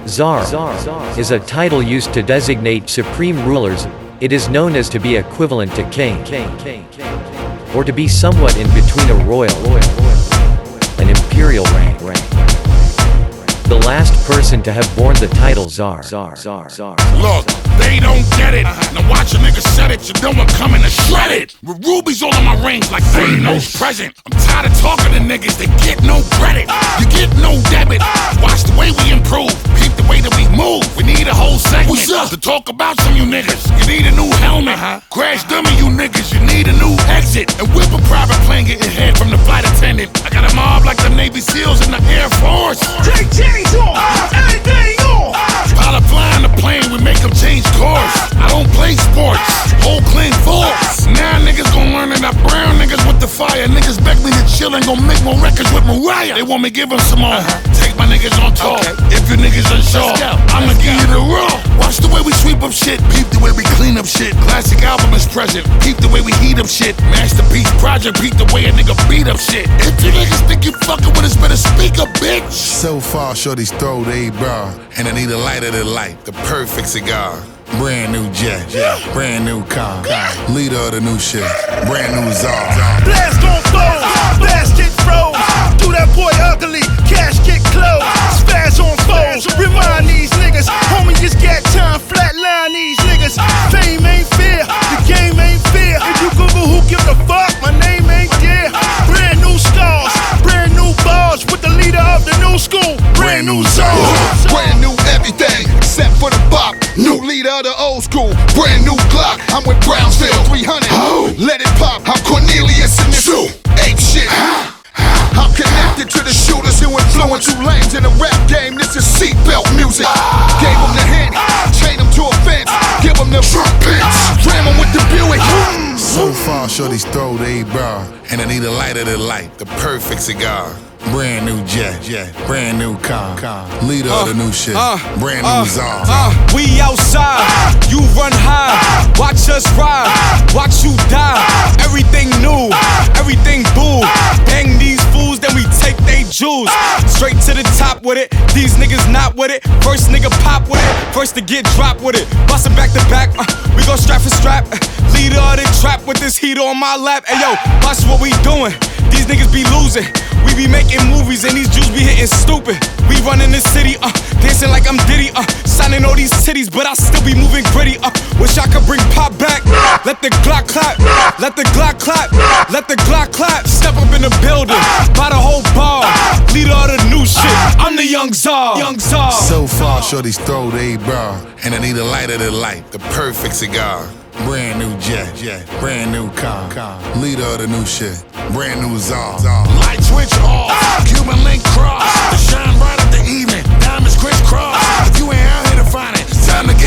Czar is a title used to designate supreme rulers. It is known as to be equivalent to king, or to be somewhat in between a royal and imperial rank. The last person to have borne the title Czar. Look, they don't get it. Now watch a nigga set it. You know I'm coming to shred it. With rubies all on my rings like Thanos present. I'm tired of talking to niggas, they get no credit. You get no debit. Watch the way we improve. Peep the way that we move. We need a whole segment to talk about some you niggas. You need a new helmet. Crash dummy you niggas. You need a new exit. And whip a private plane, get your head from the flight attendant. I got a mob like the Navy SEALs in the Air Force. Anything on! Pilot flying the plane, we make them change course. I don't play sports, whole clean force. Now niggas gon' learn that I brown niggas with the fire. Niggas beg me to chill and gon' make more records with Mariah. They want me give them some more. Take my niggas on tour. If you niggas unsure, I'ma give you the raw. Watch the way we sweep up shit, peep the way we clean up shit. Classic album is present, peep the way we heat up shit. Masterpiece project, peep the way a nigga beat up shit. If you niggas think you fucking with us, better speak up, bitch. So far, shorty's throw they bra, and I need a lighter than light, the perfect cigar. Brand new jet, brand new car, leader of the new shit, brand new czar. Blast on foes, basket froze. Do that boy ugly, cash get closed. Spaz on foes, remind these niggas. Homie just got time, flatline these niggas. Fame ain't fair, the game ain't fair. If you Google who give a fuck, my name ain't there. Brand new stars, brand new bars. With the leader of the new school, brand new czar. Brand new everything, except for the bop. New leader of the old school, brand new Glock. I'm with Brownsville 300. Let it pop. I'm Cornelius in this ape shit. I'm connected to the shooters who influence two lanes in the rap game. This is seatbelt music. Gave them the hint, chain them to a fence, give them the trumpets, ram them with the Buick. So far, shorty's throw they bra, and I need a lighter than light, the perfect cigar. Brand new jet, brand new car, leader of the new shit, brand new czar. We outside, you run high, watch us ride, watch you die. Everything new, everything boo. Bang these fools, then we take they jewels. Straight to the top with it, these niggas not with it. First nigga pop with it, first to get dropped with it. Bustin' back to back, we go strap for strap. Leader of the trap with this heat on my lap. Hey yo, watch what we doing, these niggas be losing. We be making movies and these Jews be hitting stupid. We running the city, dancing like I'm Diddy, signing all these titties, but I still be moving gritty. Wish I could bring pop back. Let the Glock clap, let the Glock clap, let the Glock clap. Step up in the building, buy the whole bar. Leader of the new shit, I'm the young czar. So far, shorty's throw they bra, and I need a lighter than light, the perfect cigar. Brand new jet, brand new car, leader of the new shit, brand new czar. Light switch off, Cuban link cross. The shine bright of the evening, diamonds crisscross. If you ain't out here to find it, it's time to get